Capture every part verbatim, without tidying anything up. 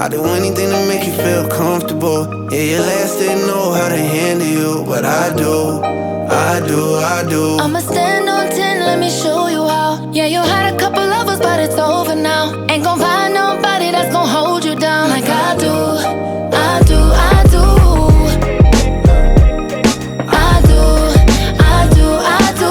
I do anything to make you feel comfortable. Yeah, your last didn't know how to handle you, but I do, I do, I do. I'ma stand on ten, let me show you how. Yeah, you had a couple lovers, but it's over now. Ain't gon' find nobody that's gon' hold you down like I do, I do, I do. I do, I do, I do.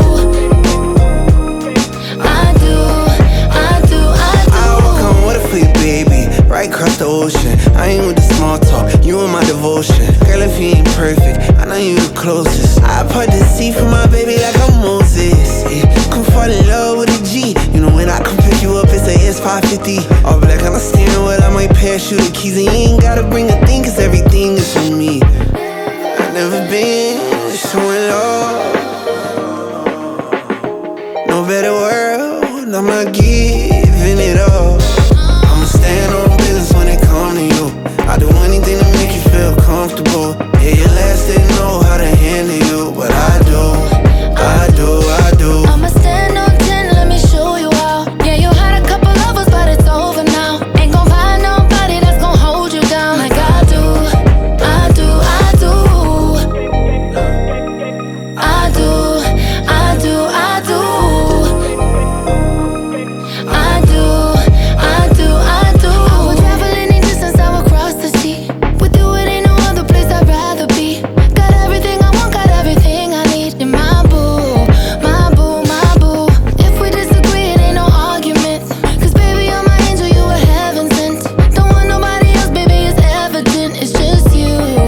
I do, I do, I do. I will come with it for you, baby, right across the ocean. I ain't with the small talk, you in my devotion. Girl, if you ain't perfect, I know you the closest. I part the sea for my baby like I'm Moses, yeah. Come fall in love with a G. You know when I come pick you up, it's a S five fifty. All black on the steering wheel, I might parachute the keys. And you ain't gotta bring a thing, cause everything is for me. I've never been so in love. No better world, I'm not giving it up. I'ma stand on business when it come to you. I do anything to make you feel comfortable. Yeah, your last didn't know how to handle you, but I do, I do, I do. I'ma stand on ten, let me show you how. Yeah, you had a couple lovers, but it's over now. Ain't gon' find nobody that's gon' hold you down like I do, I do, I do. I do, I do, I do. I do, I do, I do. I would travel any distance, I would cross the sea. With you, it ain't no other place I'd rather be. Got everything I want, got everything I need. In my boo, my boo, my boo. If we disagree, it ain't no arguments. Cause baby, you're my angel, you were heaven sent. Don't want nobody else, baby, it's evident. It's just you.